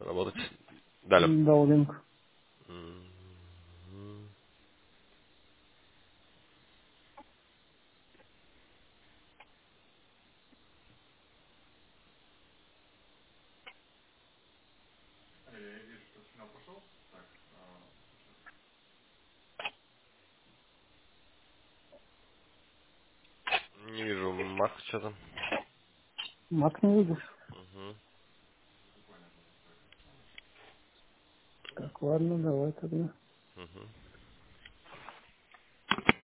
Работать. Далее. Даулинг. Мгм. Не вижу Мак что-то. Мак не видишь? Мгм. Так, ладно, давай тогда. Мгм.